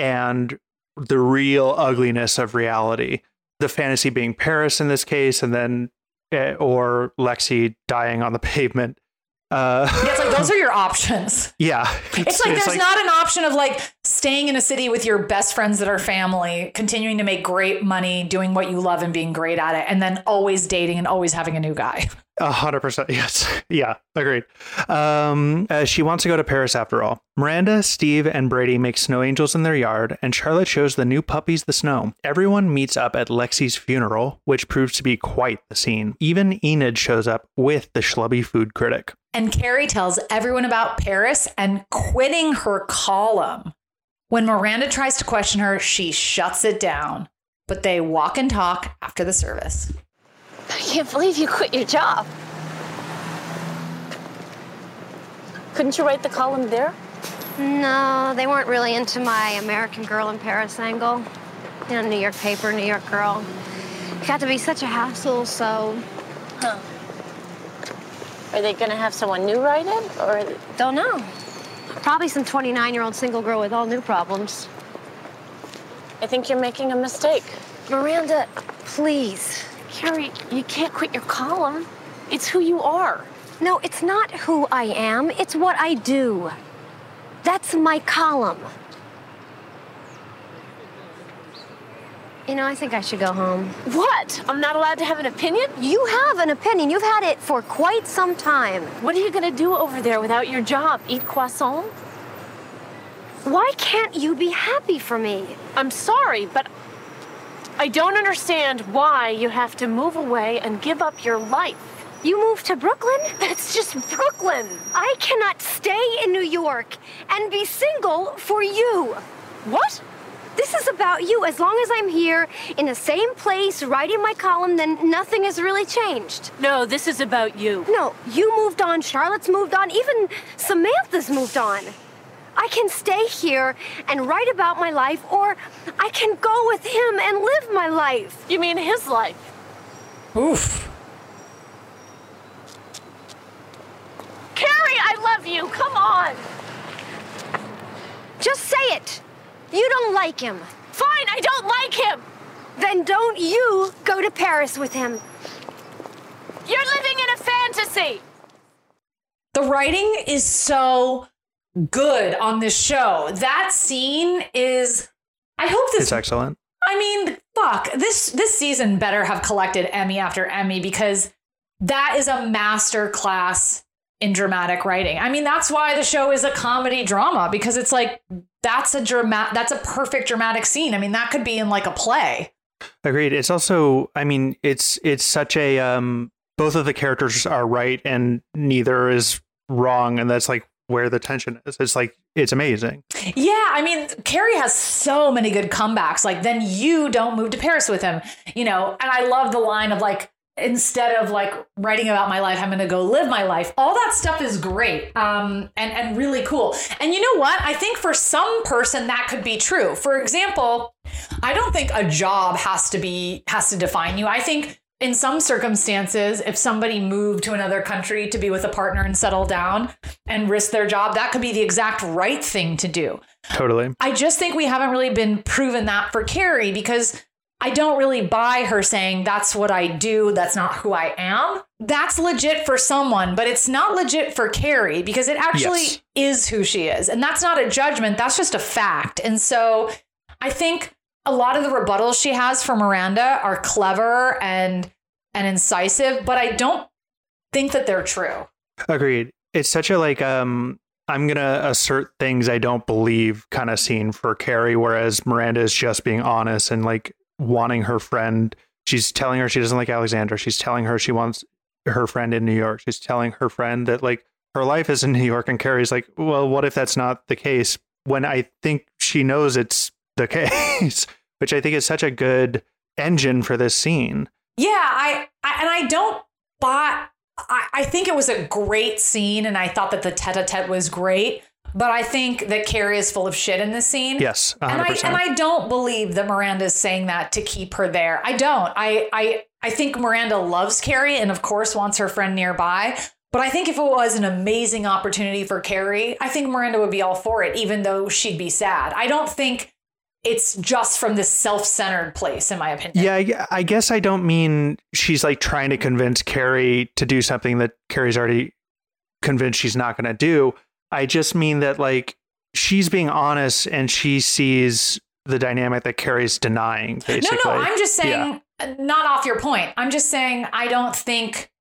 and the real ugliness of reality. The fantasy being Paris in this case, and then uh, or Lexi dying on the pavement. Uh, yeah, it's like those are your options. Yeah. It's, it's like it's there's like, not an option of like staying in a city with your best friends that are family, continuing to make great money, doing what you love and being great at it, and then always dating and always having a new guy. A hundred percent. Yes. Yeah. Agreed. Um, uh, she wants to go to Paris after all. Miranda, Steve, and Brady make snow angels in their yard, and Charlotte shows the new puppies the snow. Everyone meets up at Lexi's funeral, which proves to be quite the scene. Even Enid shows up with the schlubby food critic. And Carrie tells everyone about Paris and quitting her column. When Miranda tries to question her, she shuts it down. But they walk and talk after the service. I can't believe you quit your job. Couldn't you write the column there? No, they weren't really into my American Girl in Paris angle. You know, New York paper, New York girl. It got to be such a hassle, so... Huh. Are they going to have someone new write it, or...? Don't know. Probably some twenty-nine-year-old single girl with all new problems. I think you're making a mistake. Miranda, please. Carrie, you can't quit your column. It's who you are. No, it's not who I am. It's what I do. That's my column. You know, I think I should go home. What? I'm not allowed to have an opinion? You have an opinion. You've had it for quite some time. What are you going to do over there without your job? Eat croissant? Why can't you be happy for me? I'm sorry, but I don't understand why you have to move away and give up your life. You moved to Brooklyn? That's just Brooklyn. I cannot stay in New York and be single for you. What? This is about you. As long as I'm here in the same place writing my column, then nothing has really changed. No, this is about you. No, you moved on, Charlotte's moved on, even Samantha's moved on. I can stay here and write about my life, or I can go with him and live my life. You mean his life? Oof. Carrie, I love you. Come on. Just say it. You don't like him. Fine, I don't like him. Then don't you go to Paris with him. You're living in a fantasy. The writing is so good on this show. That scene is, I hope this. It's excellent. I mean, fuck, this this season better have collected Emmy after Emmy, because that is a master class in dramatic writing. I mean, that's why the show is a comedy drama, because it's like, that's a drama, that's a perfect dramatic scene. I mean, that could be in like a play. Agreed. It's also, I mean, it's it's such a, um, both of the characters are right and neither is wrong. And that's like where the tension is. It's like, it's amazing. Yeah. I mean, Carrie has so many good comebacks. Like, then you don't move to Paris with him, you know? And I love the line of like, instead of like writing about my life, I'm going to go live my life. All that stuff is great. Um, and, and really cool. And you know what? I think for some person that could be true. For example, I don't think a job has to be, has to define you. I think in some circumstances, if somebody moved to another country to be with a partner and settle down and risk their job, that could be the exact right thing to do. Totally. I just think we haven't really been proven that for Carrie, because I don't really buy her saying that's what I do. That's not who I am. That's legit for someone, but it's not legit for Carrie, because it actually yes. is who she is. And that's not a judgment. That's just a fact. And so I think a lot of the rebuttals she has for Miranda are clever and and incisive, but I don't think that they're true. Agreed. It's such a like, um, I'm going to assert things I don't believe kind of scene for Carrie, whereas Miranda is just being honest and like wanting her friend. She's telling her she doesn't like Alexander. She's telling her she wants her friend in New York. She's telling her friend that like her life is in New York, and Carrie's like, well, what if that's not the case? When I think she knows it's the case, which I think is such a good engine for this scene. Yeah, I, I and I don't buy. I, I think it was a great scene, and I thought that the tete-a-tete was great. But I think that Carrie is full of shit in this scene. Yes, one hundred percent. And I and I don't believe that Miranda is saying that to keep her there. I don't. I I I think Miranda loves Carrie and of course wants her friend nearby. But I think if it was an amazing opportunity for Carrie, I think Miranda would be all for it, even though she'd be sad. I don't think it's just from this self-centered place, in my opinion. Yeah, I, I guess I don't mean she's like trying to convince Carrie to do something that Carrie's already convinced she's not going to do. I just mean that like she's being honest and she sees the dynamic that Carrie's denying, basically. No, no, I'm just saying, yeah. Not off your point. I'm just saying I don't think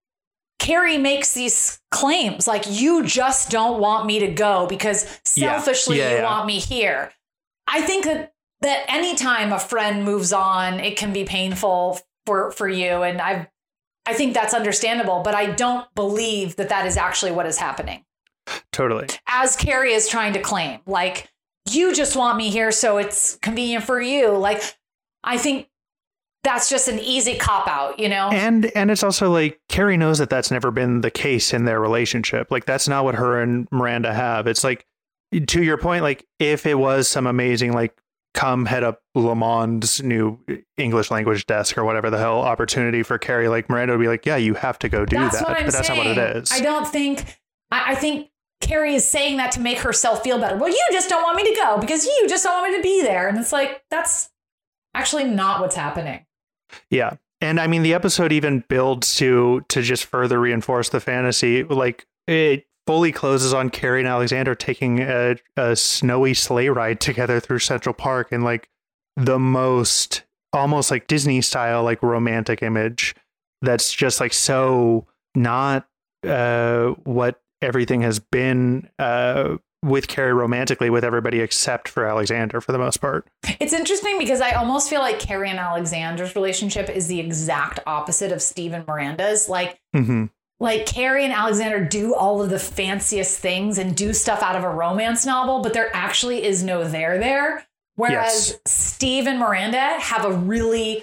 Carrie makes these claims like, you just don't want me to go because selfishly yeah. Yeah, you yeah. want me here. I think that, that anytime a friend moves on, it can be painful for, for you. And I I think that's understandable, but I don't believe that that is actually what is happening. Totally. As Carrie is trying to claim, like, you just want me here so it's convenient for you. Like, I think that's just an easy cop out, you know? And and it's also like Carrie knows that that's never been the case in their relationship. Like, that's not what her and Miranda have. It's like, to your point, like, if it was some amazing, like, come head up Le Monde's new English language desk or whatever the hell opportunity for Carrie, like, Miranda would be like, yeah, you have to go do that's that. What I'm but that's saying. not what it is. I don't think, I, I think Carrie is saying that to make herself feel better. Well, you just don't want me to go because you just don't want me to be there. And it's like, that's actually not what's happening. Yeah. And I mean, the episode even builds to to just further reinforce the fantasy. Like, it fully closes on Carrie and Alexander taking a, a snowy sleigh ride together through Central Park in like the most almost like Disney style, like romantic image. That's just like so not uh, what everything has been uh, with Carrie romantically with everybody except for Alexander for the most part. It's interesting because I almost feel like Carrie and Alexander's relationship is the exact opposite of Steve and Miranda's. Like, mm-hmm. like Carrie and Alexander do all of the fanciest things and do stuff out of a romance novel, but there actually is no there there. Whereas yes. Steve and Miranda have a really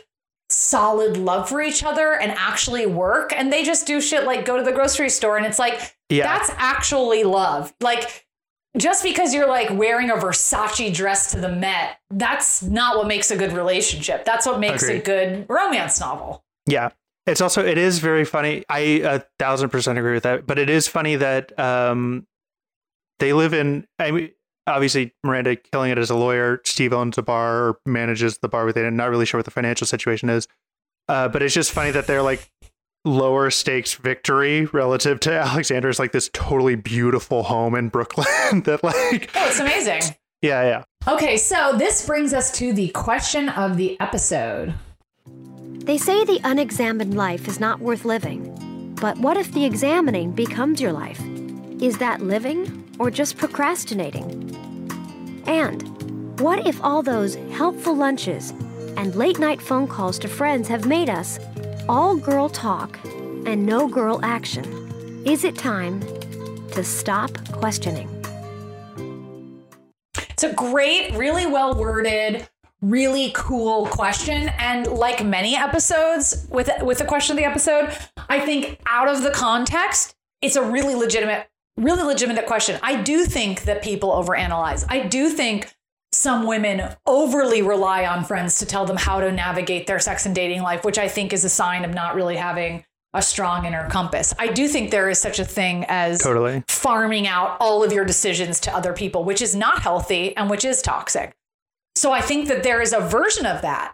solid love for each other and actually work. And they just do shit like go to the grocery store. And it's like, yeah. that's actually love. Like, just because you're like wearing a Versace dress to the Met, that's not what makes a good relationship. That's what makes Agreed. a good romance novel. Yeah. It's also, it is very funny. I a thousand percent agree with that. But it is funny that um, they live in, I mean, obviously Miranda killing it as a lawyer. Steve owns a bar, or manages the bar with it. I'm not really sure what the financial situation is. Uh, but it's just funny that they're like lower stakes victory relative to Alexander's like this totally beautiful home in Brooklyn that like. Oh, it's amazing. Yeah, yeah. Okay, so this brings us to the question of the episode. They say the unexamined life is not worth living. But what if the examining becomes your life? Is that living or just procrastinating? And what if all those helpful lunches and late night phone calls to friends have made us all girl talk and no girl action? Is it time to stop questioning? It's a great, really well worded, really cool question. And like many episodes with with the question of the episode, I think out of the context, it's a really legitimate, really legitimate question. I do think that people overanalyze. I do think some women overly rely on friends to tell them how to navigate their sex and dating life, which I think is a sign of not really having a strong inner compass. I do think there is such a thing as totally farming out all of your decisions to other people, which is not healthy and which is toxic. So I think that there is a version of that.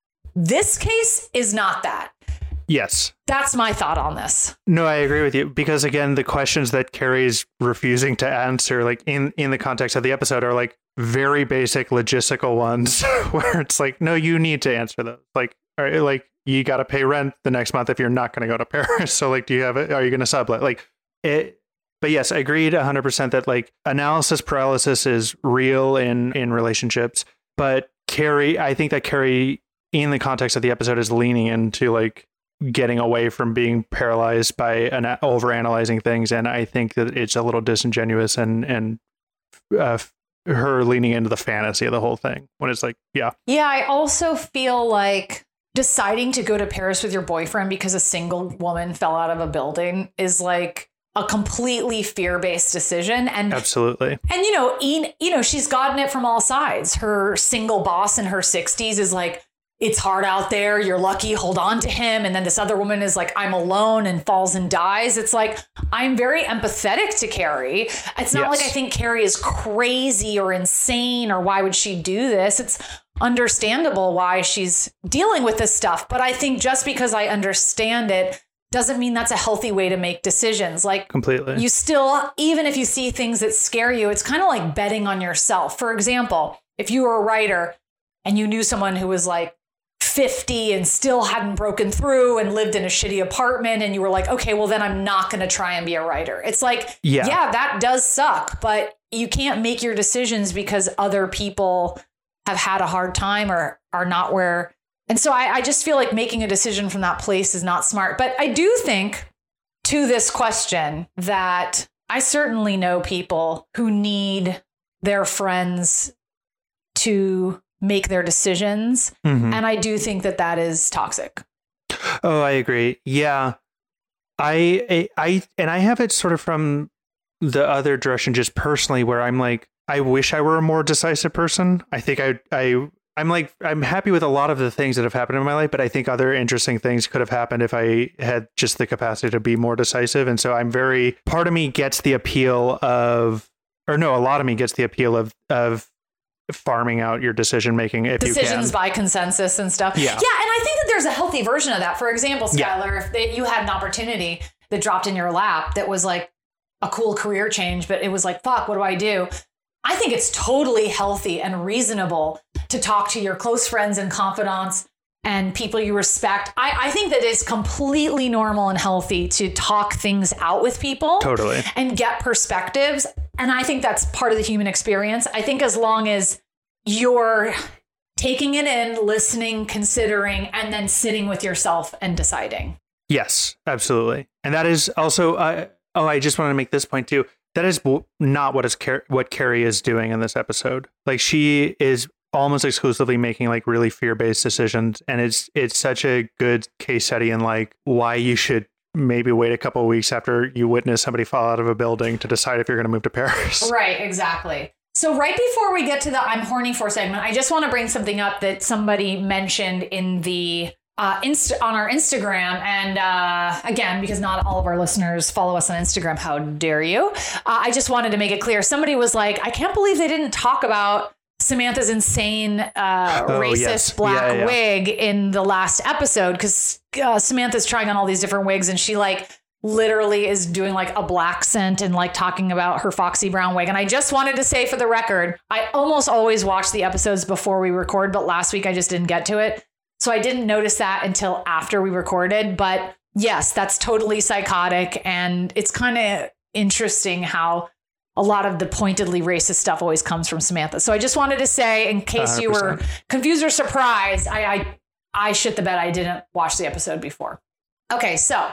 This case is not that. Yes. That's my thought on this. No, I agree with you, because again, the questions that Carrie's refusing to answer, like in, in the context of the episode, are like very basic logistical ones where it's like, no, you need to answer those. Like, are, like you got to pay rent the next month if you're not going to go to Paris. So like, do you have it? Are you going to sublet? Like it? But yes, I agreed one hundred percent that like analysis paralysis is real in, in relationships. But Carrie, I think that Carrie in the context of the episode is leaning into like getting away from being paralyzed by an overanalyzing things. And I think that it's a little disingenuous and, and uh, her leaning into the fantasy of the whole thing when it's like, yeah. Yeah. I also feel like deciding to go to Paris with your boyfriend because a single woman fell out of a building is like a completely fear-based decision. And absolutely. And, you know, Ian, you know, she's gotten it from all sides. Her single boss in her sixties is like, it's hard out there. You're lucky. Hold on to him. And then this other woman is like, I'm alone, and falls and dies. It's like, I'm very empathetic to Carrie. It's not Yes. like I think Carrie is crazy or insane or why would she do this? It's understandable why she's dealing with this stuff. But I think just because I understand it doesn't mean that's a healthy way to make decisions. Like completely. You still, even if you see things that scare you, it's kind of like betting on yourself. For example, if you were a writer and you knew someone who was like fifty and still hadn't broken through and lived in a shitty apartment, and you were like, okay, well then I'm not going to try and be a writer. It's like, yeah. yeah, that does suck, but you can't make your decisions because other people have had a hard time or are not where. And so I, I just feel like making a decision from that place is not smart. But I do think to this question that I certainly know people who need their friends to make their decisions. Mm-hmm. And I do think that that is toxic. Oh, I agree. Yeah. I, I, I, and I have it sort of from the other direction, just personally, where I'm like, I wish I were a more decisive person. I think I, I, I'm like, I'm happy with a lot of the things that have happened in my life, but I think other interesting things could have happened if I had just the capacity to be more decisive. And so I'm very, part of me gets the appeal of, or no, a lot of me gets the appeal of, of, farming out your decision making if decisions you can. by consensus and stuff. Yeah. Yeah. And I think that there's a healthy version of that. For example, Skylar, Yeah. if they, you had an opportunity that dropped in your lap that was like a cool career change, but it was like, fuck, what do I do? I think it's totally healthy and reasonable to talk to your close friends and confidants and people you respect. I, I think that it's completely normal and healthy to talk things out with people. Totally. And get perspectives. And I think that's part of the human experience. I think as long as you're taking it in, listening, considering, and then sitting with yourself and deciding. Yes, absolutely. And that is also, uh, oh, I just want to make this point too. That is w- not what is Car- what Carrie is doing in this episode. Like she is almost exclusively making like really fear-based decisions. And it's, it's such a good case study in like why you should maybe wait a couple of weeks after you witness somebody fall out of a building to decide if you're going to move to Paris. Right, exactly. So right before we get to the I'm horny for segment, I just want to bring something up that somebody mentioned in the uh, inst- on our Instagram. And uh, again, because not all of our listeners follow us on Instagram, how dare you? Uh, I just wanted to make it clear. Somebody was like, I can't believe they didn't talk about Samantha's insane uh, oh, racist yes. black yeah, yeah. wig in the last episode, because uh, Samantha's trying on all these different wigs, and she like literally is doing like a black scent and like talking about her Foxy Brown wig. And I just wanted to say for the record, I almost always watch the episodes before we record, but last week I just didn't get to it. So I didn't notice that until after we recorded. But yes, that's totally psychotic. And it's kind of interesting how a lot of the pointedly racist stuff always comes from Samantha. So I just wanted to say, in case one hundred percent you were confused or surprised, I, I, I shit the bed. I didn't watch the episode before. Okay, so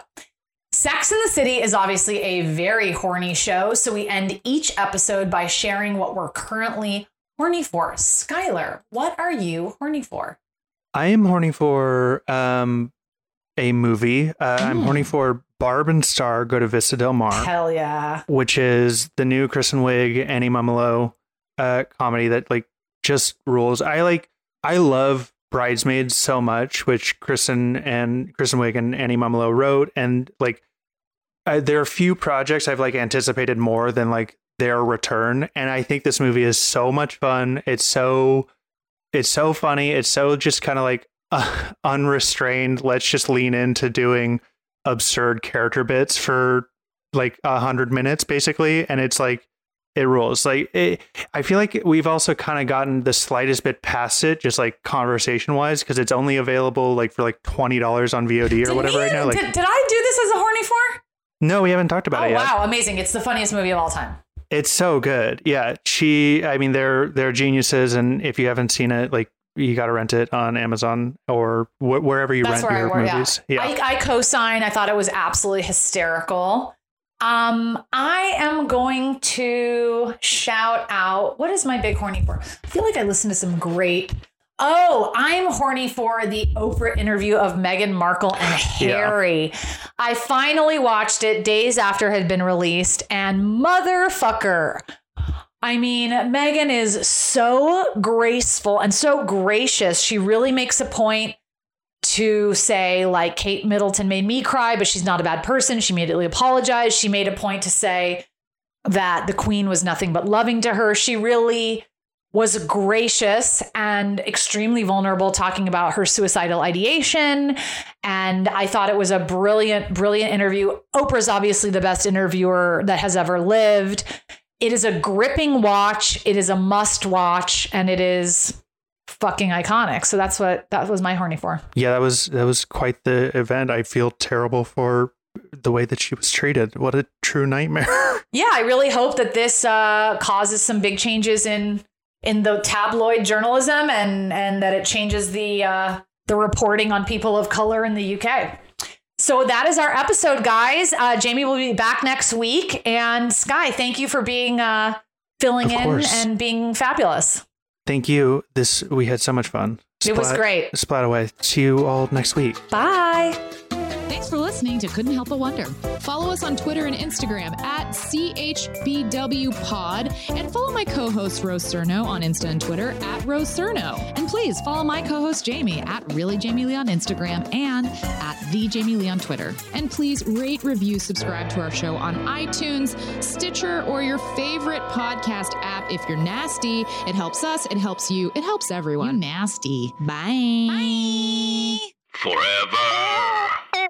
Sex and the City is obviously a very horny show, so we end each episode by sharing what we're currently horny for. Skylar, what are you horny for? I am horny for um, a movie. Uh, mm. I'm horny for Barb and Star Go to Vista Del Mar. Hell yeah. Which is the new Kristen Wiig, Annie Mumolo uh, comedy that like just rules. I like, I love Bridesmaids so much, which Kristen and Kristen Wiig and Annie Mumolo wrote, and like uh, there are few projects I've like anticipated more than like their return, and I think this movie is so much fun. It's so it's so funny. It's so just kind of like uh, unrestrained. Let's just lean into doing absurd character bits for like a hundred minutes, basically, and it's like. It rules. Like it, I feel like we've also kind of gotten the slightest bit past it, just like conversation wise, because it's only available like for like twenty dollars on V O D or did whatever we, right now. Like, did, did I do this as a horny for? No, we haven't talked about oh, it yet. Wow, amazing! It's the funniest movie of all time. It's so good. Yeah, she. I mean, they're they're geniuses, and if you haven't seen it, like you got to rent it on Amazon or wh- wherever you That's rent where your I work, movies. Yeah, yeah. I, I co-sign. I thought it was absolutely hysterical. Um, I am going to shout out, what is my big horny for? I feel like I listened to some great, oh, I'm horny for the Oprah interview of Meghan Markle and Harry. Yeah. I finally watched it days after it had been released, and motherfucker, I mean, Meghan is so graceful and so gracious. She really makes a point to say, like, Kate Middleton made me cry, but she's not a bad person. She immediately apologized. She made a point to say that the Queen was nothing but loving to her. She really was gracious and extremely vulnerable, talking about her suicidal ideation. And I thought it was a brilliant, brilliant interview. Oprah's obviously the best interviewer that has ever lived. It is a gripping watch. It is a must watch, and it is fucking iconic. So that's what that was my horny for. Yeah, that was that was quite the event. I feel terrible for the way that she was treated. What a true nightmare. Yeah, I really hope that this uh, causes some big changes in in the tabloid journalism, and and that it changes the uh, the reporting on people of color in the U K. So that is our episode, guys. Uh, Jamie will be back next week, and Sky, thank you for being uh, filling in and being fabulous. Thank you. This we had so much fun. Splat, it was great. Splat away. See you all next week. Bye. Thanks for listening to Couldn't Help But Wonder. Follow us on Twitter and Instagram at C H B W Pod, and follow my co-host Rose Cerno on Insta and Twitter at Rose Cerno. And please follow my co-host Jamie at Really Jamie Lee on Instagram and at The Jamie Lee on Twitter. And please rate, review, subscribe to our show on iTunes, Stitcher, or your favorite podcast app. If you're nasty, it helps us, it helps you, it helps everyone. You nasty. Bye. Bye. Forever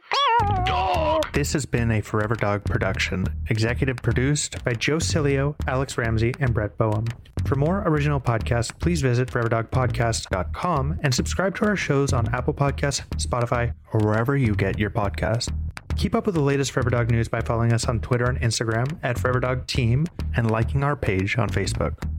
Dog. This has been a Forever Dog production, executive produced by Joe Cilio, Alex Ramsey, and Brett Boehm. For more original podcasts, please visit forever dog podcast dot com and subscribe to our shows on Apple Podcasts, Spotify, or wherever you get your podcasts. Keep up with the latest Forever Dog news by following us on Twitter and Instagram at Forever Dog Team and liking our page on Facebook.